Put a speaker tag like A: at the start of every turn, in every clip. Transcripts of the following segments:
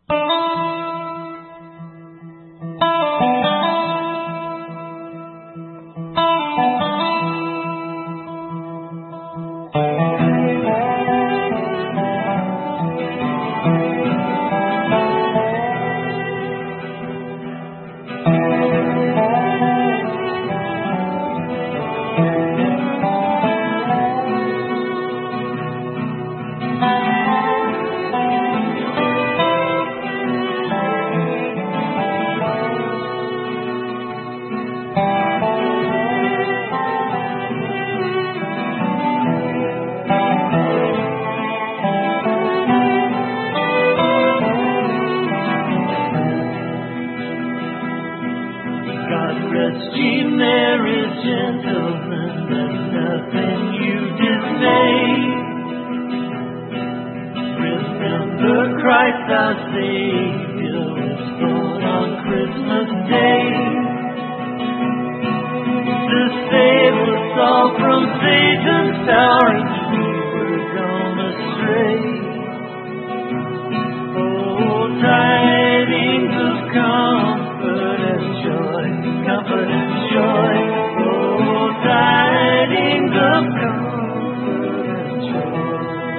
A: God rest ye merry gentlemen, let nothing you dismay. Remember Christ our Savior was born on Christmas Day to save us all from Satan's power and we were gone astray. Oh, tidings of comfort and joy, comfort and joy. Oh, tidings of comfort and joy.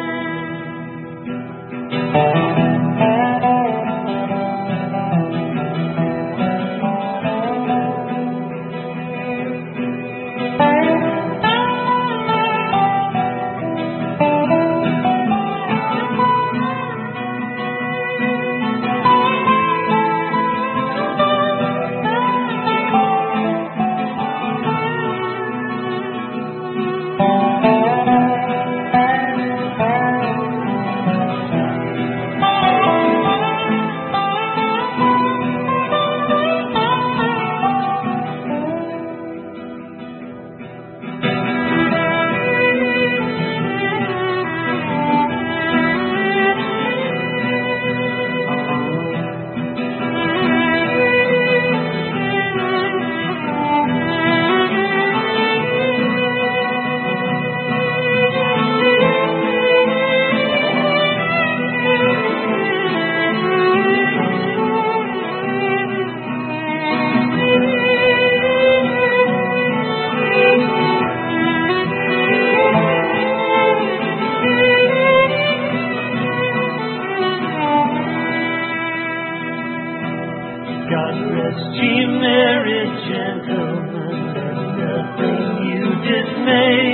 A: God rest ye merry gentlemen, let nothing you dismay.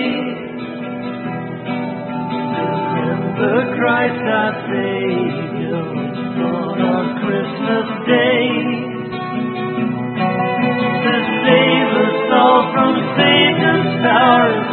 A: Remember Christ our Savior was born on Christmas Day to save us all from Satan's power.